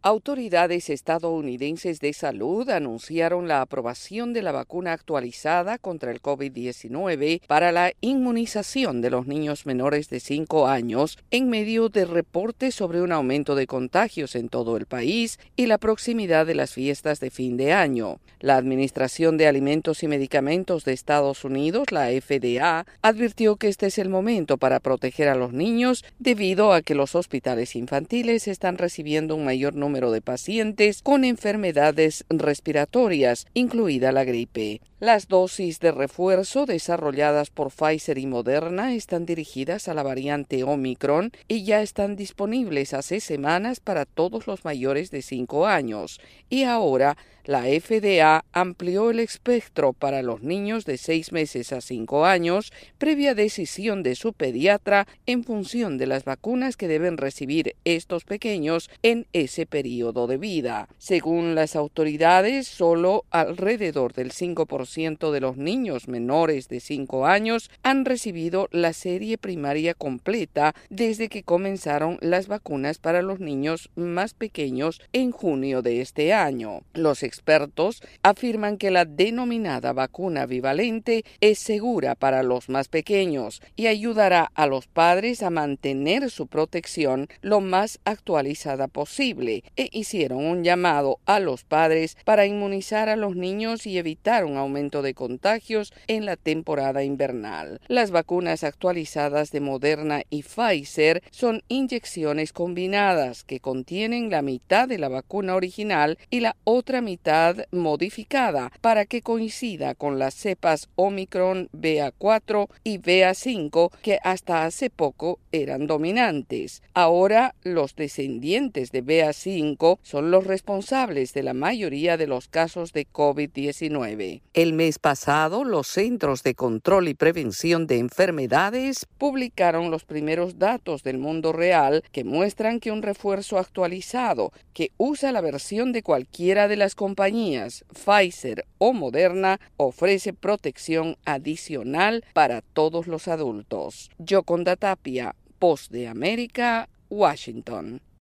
Autoridades estadounidenses de salud anunciaron la aprobación de la vacuna actualizada contra el COVID-19 para la inmunización de los niños menores de 5 años en medio de reportes sobre un aumento de contagios en todo el país y la proximidad de las fiestas de fin de año. La Administración de Alimentos y Medicamentos de Estados Unidos, la FDA, advirtió que este es el momento para proteger a los niños debido a que los hospitales infantiles están recibiendo un mayor número de pacientes con enfermedades respiratorias, incluida la gripe. Las dosis de refuerzo desarrolladas por Pfizer y Moderna están dirigidas a la variante Omicron y ya están disponibles hace semanas para todos los mayores de 5 años. Y ahora la FDA amplió el espectro para los niños de 6 meses a 5 años, previa decisión de su pediatra en función de las vacunas que deben recibir estos pequeños en ese periodo de vida. Según las autoridades, solo alrededor del 5% de los niños menores de 5 años han recibido la serie primaria completa desde que comenzaron las vacunas para los niños más pequeños en junio de este año. Los expertos afirman que la denominada vacuna bivalente es segura para los más pequeños y ayudará a los padres a mantener su protección lo más actualizada posible, e hicieron un llamado a los padres para inmunizar a los niños y evitar un aumento de contagios en la temporada invernal. Las vacunas actualizadas de Moderna y Pfizer son inyecciones combinadas que contienen la mitad de la vacuna original y la otra mitad modificada para que coincida con las cepas Omicron, BA4 y BA5 que hasta hace poco eran dominantes. Ahora los descendientes de BA5 son los responsables de la mayoría de los casos de COVID-19. El mes pasado, los Centros de Control y Prevención de Enfermedades publicaron los primeros datos del mundo real que muestran que un refuerzo actualizado que usa la versión de cualquiera de las compañías, Pfizer o Moderna, ofrece protección adicional para todos los adultos. Yoconda Tapia, Voz de América, Washington.